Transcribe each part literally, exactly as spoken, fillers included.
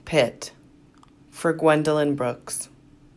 Pit, for Gwendolyn Brooks.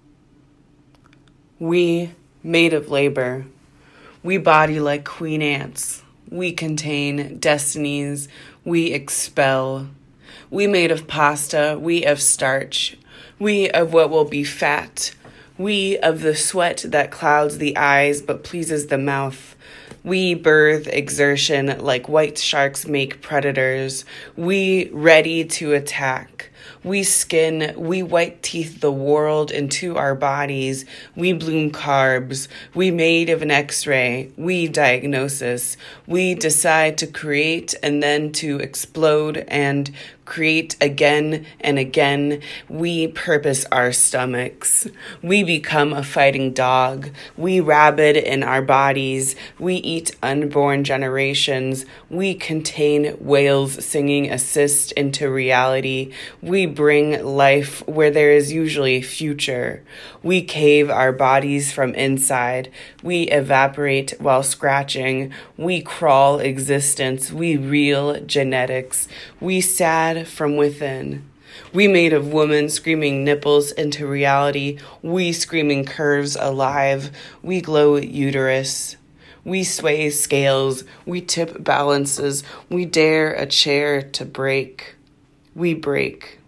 We, made of labor, we body like queen ants. We contain destinies, we expel. We made of pasta, we of starch. We of what will be fat. We of the sweat that clouds the eyes but pleases the mouth. We birth exertion like white sharks make predators. We ready to attack. We skin, we white teeth the world into our bodies. We bloom carbs. We made of an x-ray. We diagnosis. We decide to create and then to explode and create again and again. We purpose our stomachs. We become a fighting dog. We rabid in our bodies. We eat unborn generations. We contain whales singing assist into reality. We bring life where there is usually future. We cave our bodies from inside. We evaporate while scratching. We crawl existence. We reel genetics. We sad from within. We made of women screaming nipples into reality. We screaming curves alive. We glow uterus. We sway scales. We tip balances. We dare a chair to break. We break.